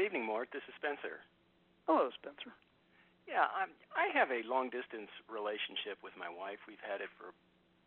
evening, Mort. This is Spencer. Hello, Spencer. Yeah, I have a long-distance relationship with my wife. We've had it for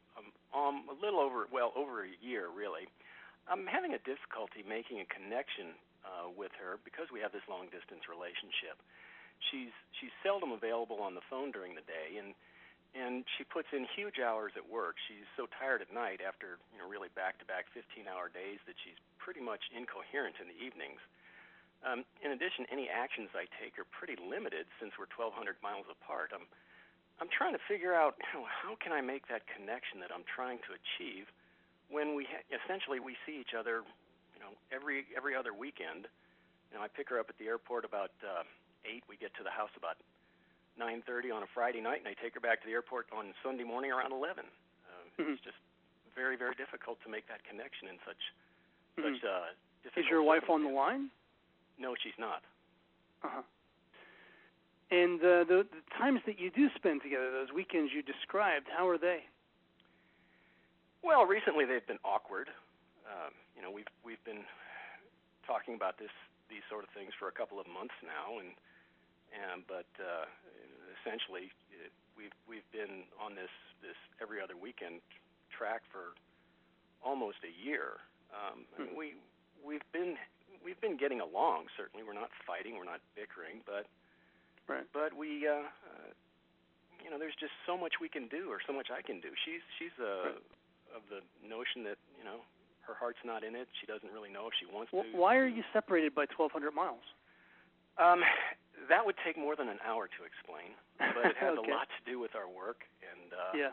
a little over a year, really. I'm having a difficulty making a connection with her because we have this long-distance relationship. She's seldom available on the phone during the day, and she puts in huge hours at work. She's so tired at night after really back-to-back 15-hour days that she's pretty much incoherent in the evenings. In addition, any actions I take are pretty limited since we're 1,200 miles apart. I'm trying to figure out how can I make that connection that I'm trying to achieve when essentially we see each other, every other weekend. I pick her up at the airport about 8. We get to the house about 9:30 on a Friday night, and I take her back to the airport on Sunday morning around 11. It's just very, very difficult to make that connection in such difficult. Is your wife on the line? No, she's not. Uh-huh. And the times that you do spend together, those weekends you described, how are they? Well, recently they've been awkward. We've been talking about these sort of things for a couple of months now, but essentially we've been on this every other weekend track for almost a year. We've been getting along. Certainly, we're not fighting, we're not bickering, but we there's just so much we can do, or so much I can do. She's of the notion that her heart's not in it. She doesn't really know if she wants to. Why are you separated by 1,200 miles? That would take more than an hour to explain, but it has a lot to do with our work. And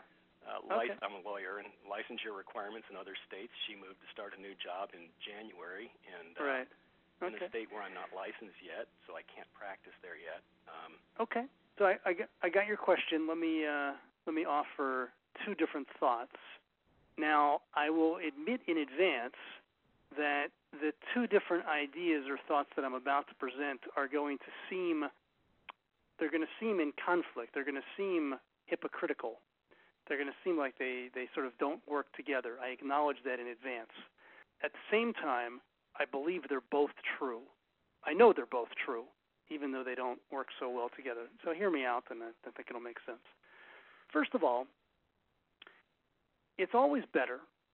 I'm a lawyer, and licensure requirements in other states. She moved to start a new job in January, and in a state where I'm not licensed yet, so I can't practice there yet. Okay. So I got your question. Let me offer two different thoughts. Now, I will admit in advance that the two different ideas or thoughts that I'm about to present are going to seem in conflict. They're going to seem hypocritical. They're going to seem like they sort of don't work together. I acknowledge that in advance. At the same time, I believe they're both true. I know they're both true, even though they don't work so well together. So hear me out, and I think it'll make sense. First of all, it's always better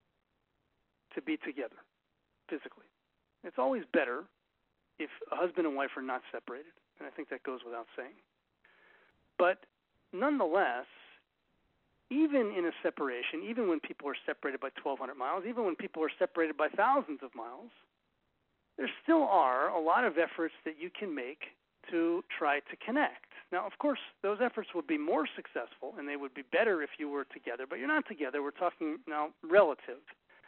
to be together physically. It's always better if a husband and wife are not separated, and I think that goes without saying. But nonetheless, even in a separation, even when people are separated by 1,200 miles, even when people are separated by thousands of miles, there still are a lot of efforts that you can make to try to connect. Now, of course, those efforts would be more successful, and they would be better if you were together, but you're not together. We're talking now relative.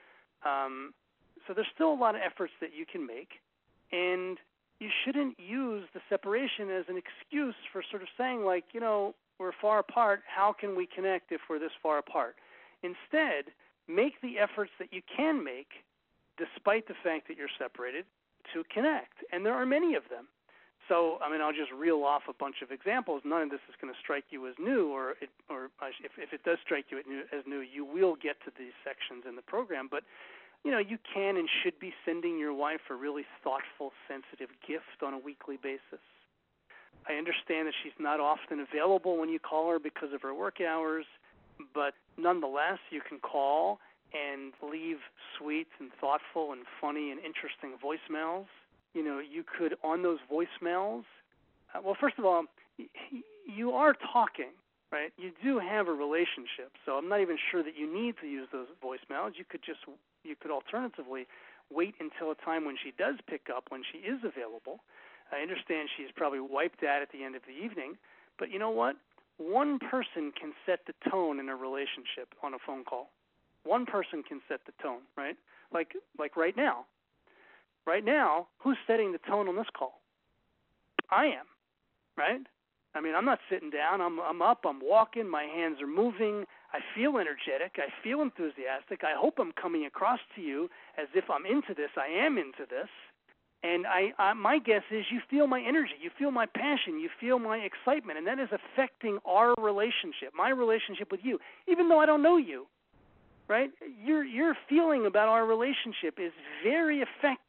So there's still a lot of efforts that you can make, and you shouldn't use the separation as an excuse for sort of saying, like, we're far apart. How can we connect if we're this far apart? Instead, make the efforts that you can make, despite the fact that you're separated, to connect. And there are many of them. So, I'll just reel off a bunch of examples. None of this is going to strike you as new, or if it does strike you as new, you will get to these sections in the program. But, you can and should be sending your wife a really thoughtful, sensitive gift on a weekly basis. I understand that she's not often available when you call her because of her work hours, but nonetheless, you can call and leave sweet and thoughtful and funny and interesting voicemails. You could, on those voicemails, well, first of all, you are talking, right? You do have a relationship, so I'm not even sure that you need to use those voicemails. You could alternatively wait until a time when she does pick up, when she is available. I understand she's probably wiped out at the end of the evening, but you know what? One person can set the tone in a relationship on a phone call. One person can set the tone, right? Like right now. Right now, who's setting the tone on this call? I am, right? I'm not sitting down. I'm up. I'm walking. My hands are moving. I feel energetic. I feel enthusiastic. I hope I'm coming across to you as if I'm into this. I am into this. And my guess is you feel my energy. You feel my passion. You feel my excitement. And that is affecting our relationship, my relationship with you, even though I don't know you. Right? Your feeling about our relationship is very affected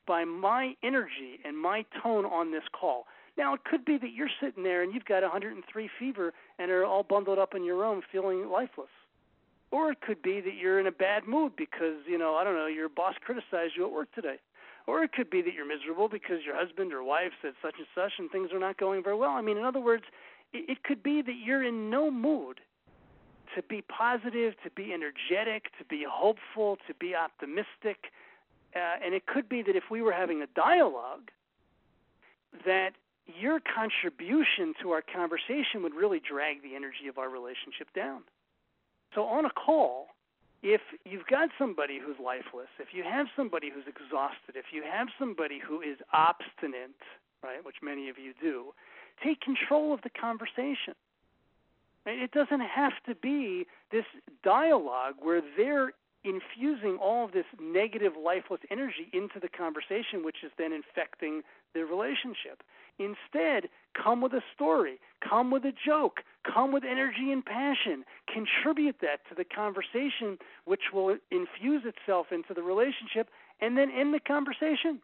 by my energy and my tone on this call. Now, it could be that you're sitting there and you've got 103 fever and are all bundled up in your room feeling lifeless. Or it could be that you're in a bad mood because, I don't know, your boss criticized you at work today. Or it could be that you're miserable because your husband or wife said such and such and things are not going very well. I mean, in other words, it could be that you're in no mood to be positive, to be energetic, to be hopeful, to be optimistic. And it could be that if we were having a dialogue, that your contribution to our conversation would really drag the energy of our relationship down. So on a call, if you've got somebody who's lifeless, if you have somebody who's exhausted, if you have somebody who is obstinate, right, which many of you do, take control of the conversation. Right? It doesn't have to be this dialogue where they're infusing all of this negative, lifeless energy into the conversation, which is then infecting the relationship. Instead, come with a story, come with a joke, come with energy and passion, contribute that to the conversation, which will infuse itself into the relationship, and then end the conversation.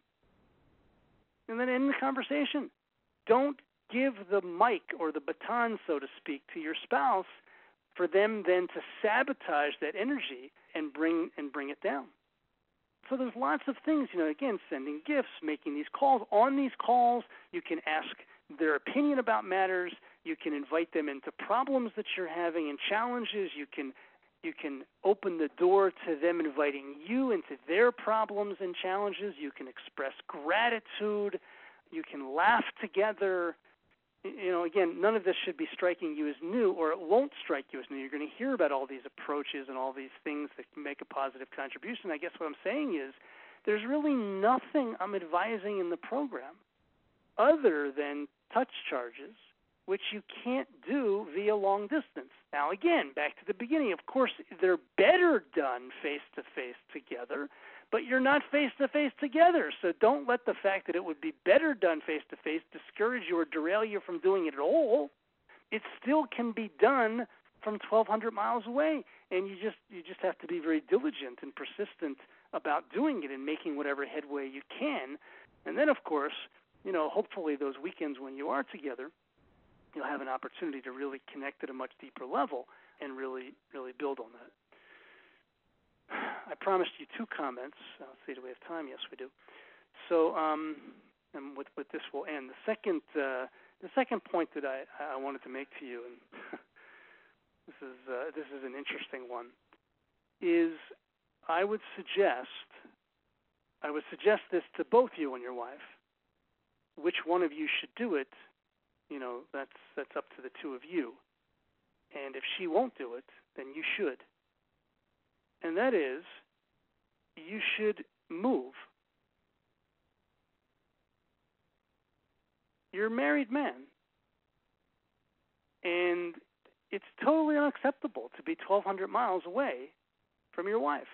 Don't give the mic or the baton, so to speak, to your spouse for them then to sabotage that energy and bring it down. So there's lots of things, again, sending gifts, making these calls. On these calls, you can ask their opinion about matters. You can invite them into problems that you're having and challenges. You can open the door to them inviting you into their problems and challenges. You can express gratitude. You can laugh together. Again, none of this should be striking you as new, or it won't strike you as new. You're going to hear about all these approaches and all these things that can make a positive contribution. I guess what I'm saying is there's really nothing I'm advising in the program other than touch charges, which you can't do via long distance. Now, again, back to the beginning, of course, they're better done face-to-face together, but you're not face-to-face together. So don't let the fact that it would be better done face-to-face discourage you or derail you from doing it at all. It still can be done from 1,200 miles away, and you just have to be very diligent and persistent about doing it and making whatever headway you can. And then, of course, hopefully those weekends when you are together, you'll have an opportunity to really connect at a much deeper level and really, really build on that. I promised you 2 comments. Let's see, do we have time? Yes, we do. So, and with this we'll end. The second point that I wanted to make to you, and this is an interesting one, is I would suggest this to both you and your wife. Which one of you should do it? That's up to the 2 of you. And if she won't do it, then you should. And that is, you should move. You're a married man. And it's totally unacceptable to be 1,200 miles away from your wife.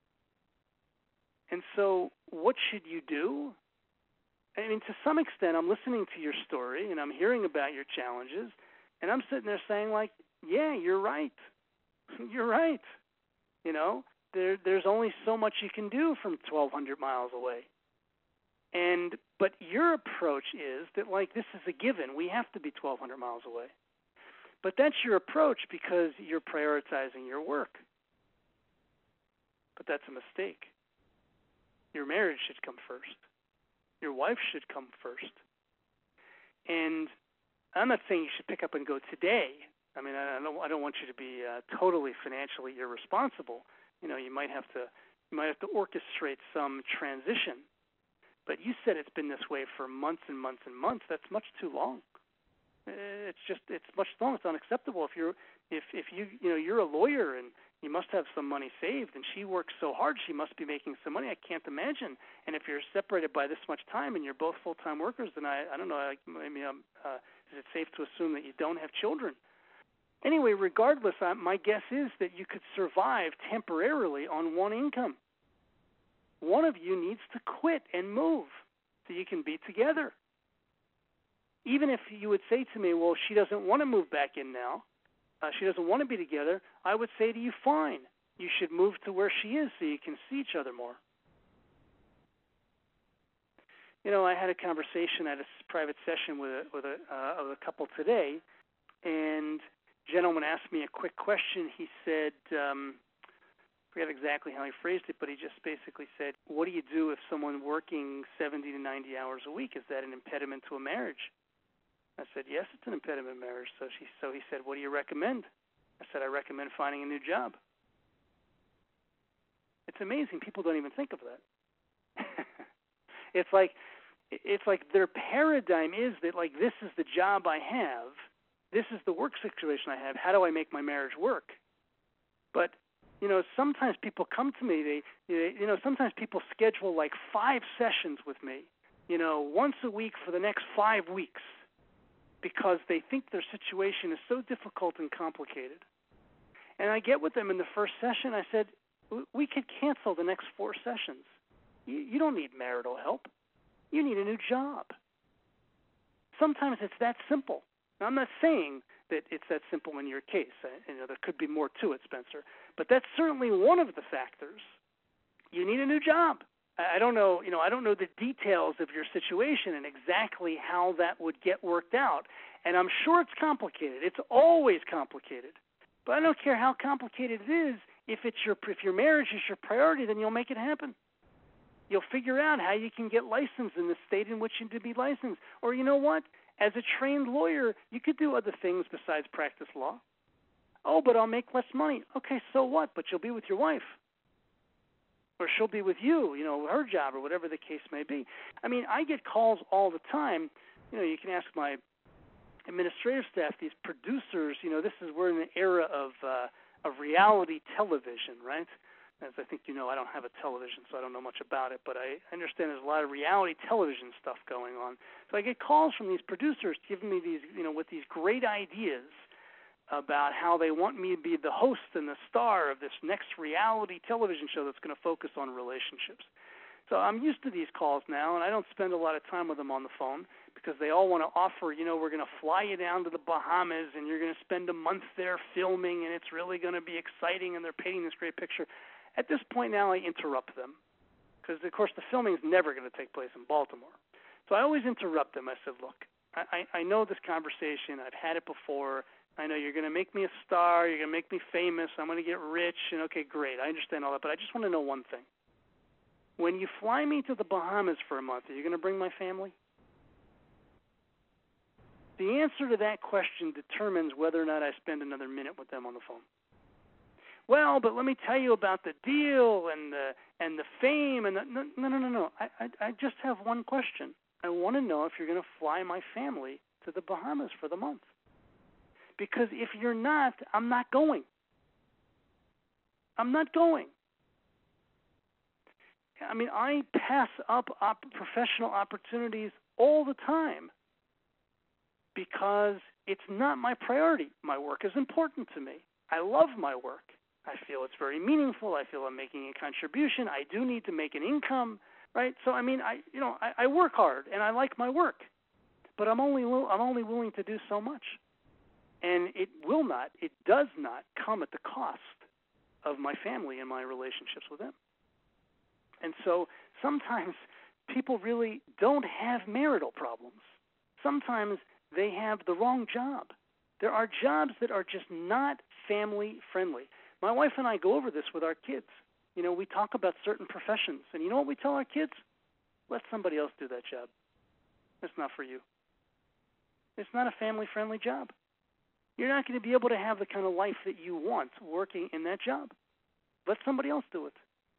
And so what should you do? I mean, to some extent, I'm listening to your story, and I'm hearing about your challenges, and I'm sitting there saying, yeah, you're right. You're right. There's only so much you can do from 1,200 miles away. But your approach is that, this is a given. We have to be 1,200 miles away. But that's your approach because you're prioritizing your work. But that's a mistake. Your marriage should come first. Your wife should come first. And I'm not saying you should pick up and go today. I mean, I don't want you to be totally financially irresponsible. You might have to orchestrate some transition. But you said it's been this way for months and months and months. That's much too long. It's much too long. It's unacceptable. If you're a lawyer and you must have some money saved, and she works so hard, she must be making some money. I can't imagine. And if you're separated by this much time and you're both full-time workers, then I don't know. Is it safe to assume that you don't have children? Anyway, regardless, my guess is that you could survive temporarily on one income. One of you needs to quit and move so you can be together. Even if you would say to me, well, she doesn't want to move back in now, she doesn't want to be together, I would say to you, fine. You should move to where she is so you can see each other more. I had a conversation at a private session with a couple today, and the gentleman asked me a quick question. He said, I forget exactly how he phrased it, but he just basically said, what do you do if someone working 70 to 90 hours a week? Is that an impediment to a marriage? I said, yes, it's an impediment to marriage. So he said, what do you recommend? I said, I recommend finding a new job. It's amazing. People don't even think of that. It's like their paradigm is that, like, this is the job I have. This is the work situation I have. How do I make my marriage work? But, sometimes people come to me, sometimes people schedule like 5 sessions with me, once a week for the next 5 weeks, because they think their situation is so difficult and complicated. And I get with them in the first session. I said, we could cancel the next 4 sessions. You don't need marital help. You need a new job. Sometimes it's that simple. Now, I'm not saying that it's that simple in your case. There could be more to it, Spencer. But that's certainly one of the factors. You need a new job. I don't know, I don't know the details of your situation and exactly how that would get worked out. And I'm sure it's complicated. It's always complicated. But I don't care how complicated it is. If your marriage is your priority, then you'll make it happen. You'll figure out how you can get licensed in the state in which you need to be licensed. Or you know what? As a trained lawyer, you could do other things besides practice law. Oh, but I'll make less money. Okay, so what? But you'll be with your wife. Or she'll be with you, her job or whatever the case may be. I mean, I get calls all the time. You can ask my administrative staff, these producers, we're in an era of reality television, right? As I think I don't have a television, so I don't know much about it, but I understand there's a lot of reality television stuff going on. So I get calls from these producers giving me these, with these great ideas about how they want me to be the host and the star of this next reality television show that's going to focus on relationships. So I'm used to these calls now, and I don't spend a lot of time with them on the phone because they all want to offer, we're going to fly you down to the Bahamas, and you're going to spend a month there filming, and it's really going to be exciting, and they're painting this great picture. At this point now, I interrupt them because, of course, the filming is never going to take place in Baltimore. So I always interrupt them. I said, look, I know this conversation. I've had it before. I know you're going to make me a star. You're going to make me famous. I'm going to get rich. And, okay, great. I understand all that. But I just want to know one thing. When you fly me to the Bahamas for a month, are you going to bring my family? The answer to that question determines whether or not I spend another minute with them on the phone. Well, but let me tell you about the deal and the fame and no. I just have one question. I want to know if you're going to fly my family to the Bahamas for the month. Because if you're not, I'm not going. I'm not going. I mean, I pass up professional opportunities all the time because it's not my priority. My work is important to me. I love my work. I feel it's very meaningful. I feel I'm making a contribution. I do need to make an income, right? So I mean, I work hard and I like my work, but I'm only willing to do so much, and it does not come at the cost of my family and my relationships with them. And so sometimes people really don't have marital problems. Sometimes they have the wrong job. There are jobs that are just not family friendly. My wife and I go over this with our kids. We talk about certain professions. And you know what we tell our kids? Let somebody else do that job. It's not for you. It's not a family-friendly job. You're not going to be able to have the kind of life that you want working in that job. Let somebody else do it.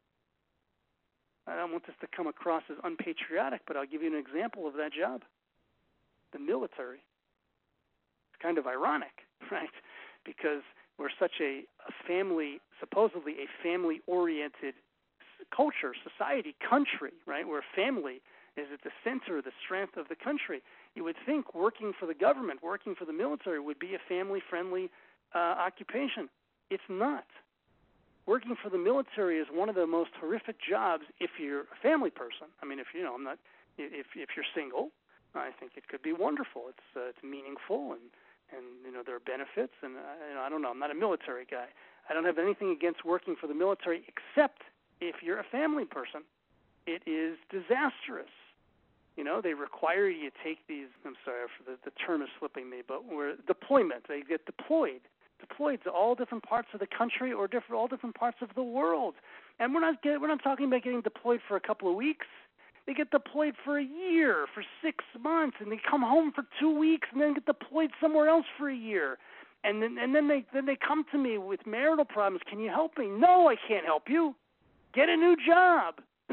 I don't want this to come across as unpatriotic, but I'll give you an example of that job. The military. It's kind of ironic, right? Because we're such a supposedly a family-oriented culture, society, country, right, where family is at the center of the strength of the country. You would think working for the government, working for the military would be a family-friendly occupation. It's not. Working for the military is one of the most horrific jobs if you're a family person. I mean, if you're single, I think it could be wonderful. It's meaningful and there are benefits, and I don't know. I'm not a military guy. I don't have anything against working for the military, except if you're a family person. It is disastrous. They require you to take these, I'm sorry, for the term is slipping me, but where deployment, they get deployed to all different parts of the country or all different parts of the world. And we're not talking about getting deployed for a couple of weeks. They get deployed for a year, for 6 months, and they come home for 2 weeks and then get deployed somewhere else for a year. And then they come to me with marital problems. Can you help me? No, I can't help you. Get a new job.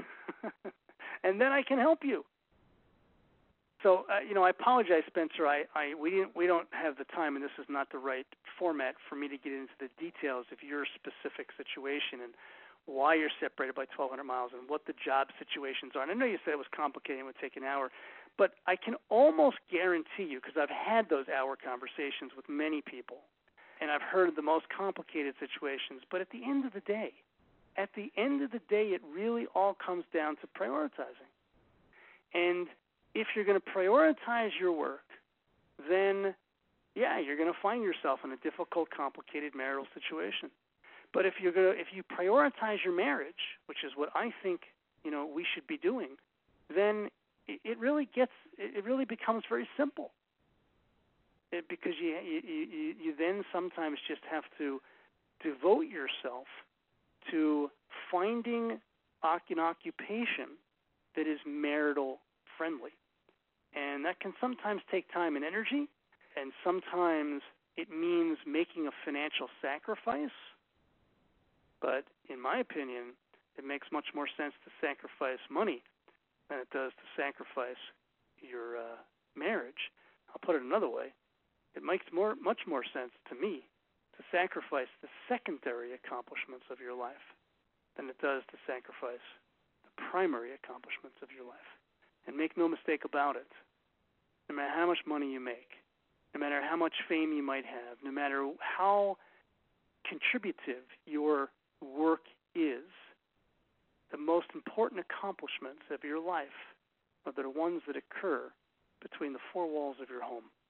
And then I can help you. So, I apologize, Spencer. We don't have the time, and this is not the right format for me to get into the details of your specific situation and why you're separated by 1,200 miles and what the job situations are. And I know you said it was complicated and would take an hour, but I can almost guarantee you, because I've had those hour conversations with many people, and I've heard the most complicated situations. But at the end of the day, it really all comes down to prioritizing. And if you're going to prioritize your work, then, you're going to find yourself in a difficult, complicated marital situation. But if you prioritize your marriage, which is what I think we should be doing, then it really becomes very simple. Because you then sometimes just have to devote yourself to finding an occupation that is marital friendly. And that can sometimes take time and energy, and sometimes it means making a financial sacrifice. But in my opinion, it makes much more sense to sacrifice money than it does to sacrifice your marriage. I'll put it another way. It makes much more sense to me to sacrifice the secondary accomplishments of your life than it does to sacrifice the primary accomplishments of your life. And make no mistake about it, no matter how much money you make, no matter how much fame you might have, no matter how contributive your work is, the most important accomplishments of your life are the ones that occur between the four walls of your home.